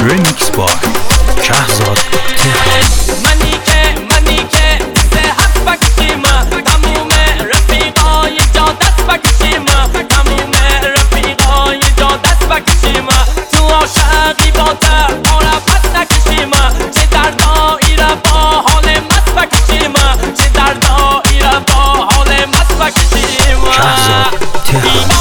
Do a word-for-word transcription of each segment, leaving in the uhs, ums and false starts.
Remix by شهزاد تهران. منی که منی که سه هفت بکشیم تموم رفیقای جا دست بکشیم تموم رفیقای جا دست بکشیم تو عاشقی با در آره پس نکشیم چه دردایی را با حال مست بکشیم چه دردایی را با حال مست بکشیم شهزاد تهران.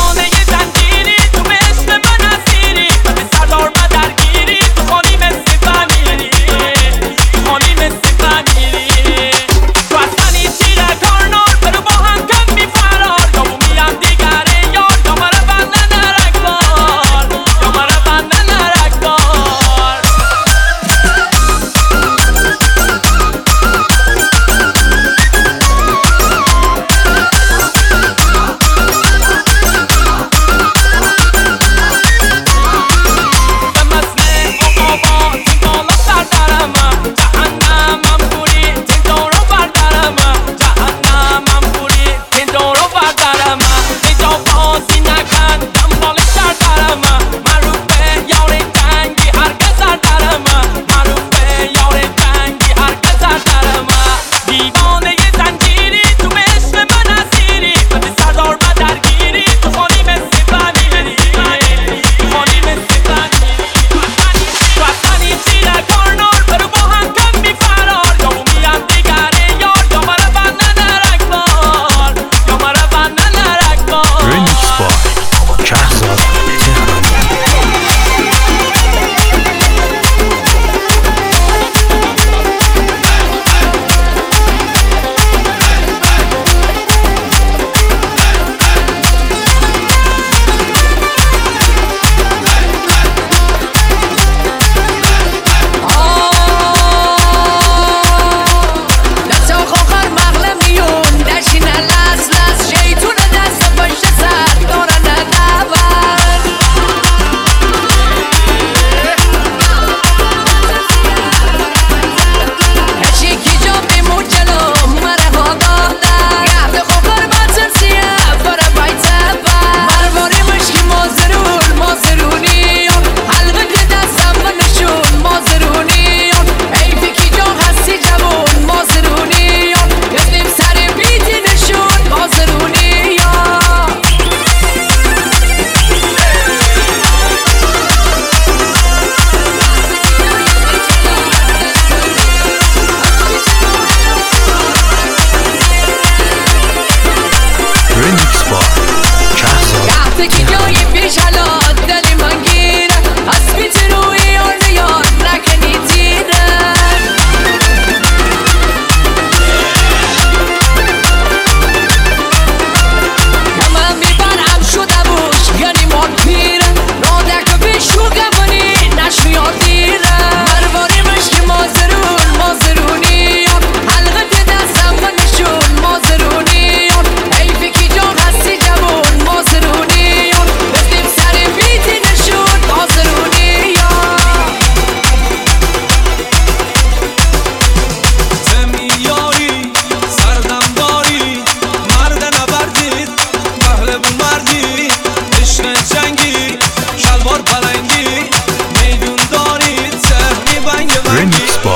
Remix by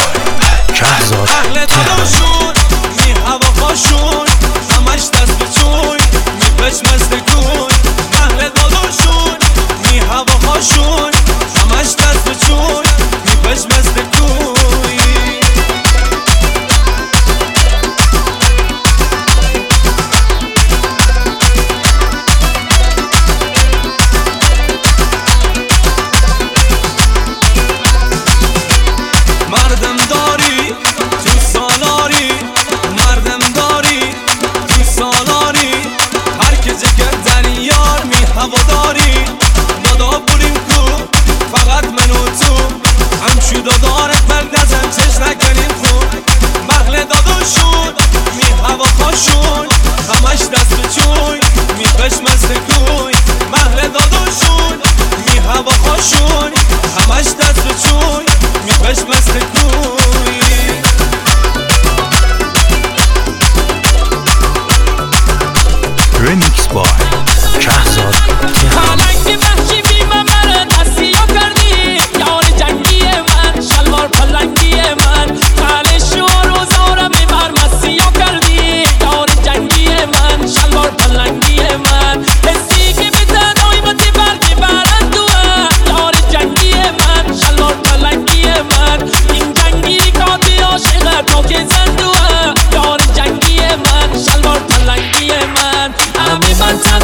شهزاد تهران. می هوا خوشون همش دست بچون می پش مستکون اهل داداشون می هوا خوشون همش دست بچون می پش مستکون مردم داری تو سالاری مردم داری تو سالاری هر که جگر در یار می هوا داری دادا بوریم کو فقط من و تو همشو دادارت بردزم چش نکنیم خون مغل داداشون می هوا خوشون همش دست بچون می پش مستکوی مغل داداشون می هوا خوشون همش دست بچون می پش مستکوی Remix by شهزاد تهران.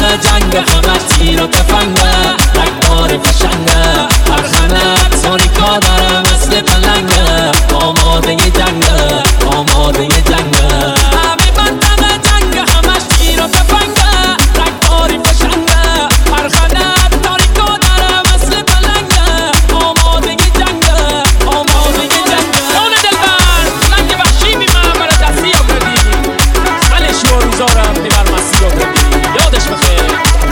منطقه جنگ همه تیر و تفنگه رگبار فشنگه پرخنه تاریکا داره مثل پلنگه آماده جنگه آماده جنگه همه منطقه جنگ همش تیر و تفنگه رگبار فشنگه پرخنه تاریکا داره مثل پلنگه آماده جنگه آماده جنگه خونه دلبر لنگ وحشی میمه برای دستی ها کردی منش رو روزارم بیبر مسیح ها کردی یادش بخیر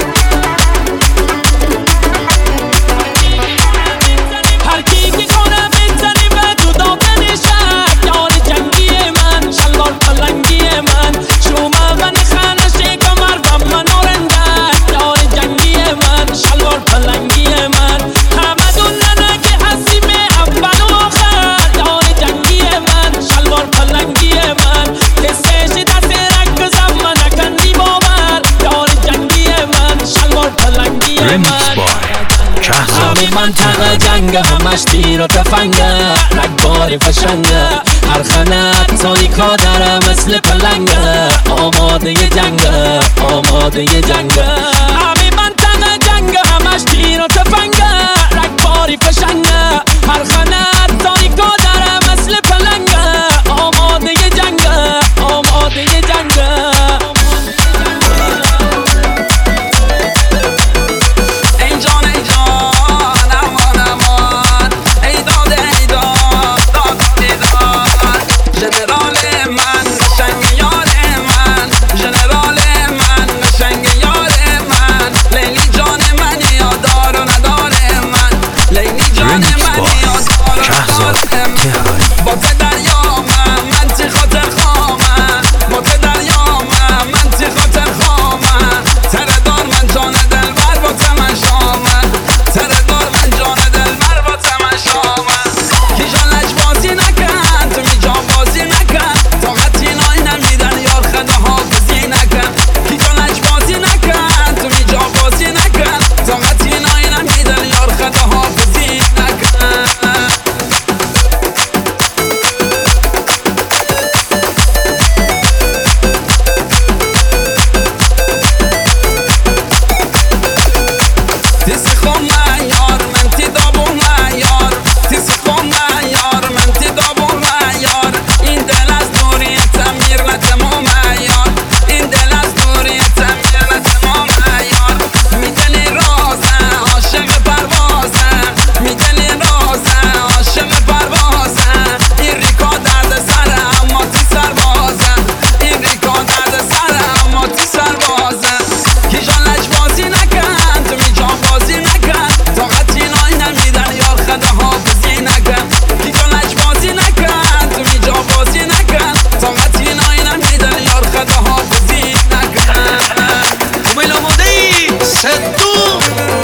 هر کی که کنه میزنی به تو داغن شک یار جنگی من شلوار پلنگی من شومه و نخانه کمر و من آرنده یار جنگی من شلوار پلنگی من همه دوننه که حسیم اول و آخر یار جنگی من شلوار پلنگی من کسیش دست رک زمان نکندی باور یار جنگی من شلوار پلنگی من همه منطقه جنگ همش تیر و تفنگه رگبار فشنگه هر خنک تاریکا داره مثل پلنگه آماده جنگه آماده جنگه همه منطقه جنگ همش تیر و تفنگه رگبار فشنگه هر خنک تاریکا داره مثل پلنگه آماده جنگه آماده جنگه Sei tu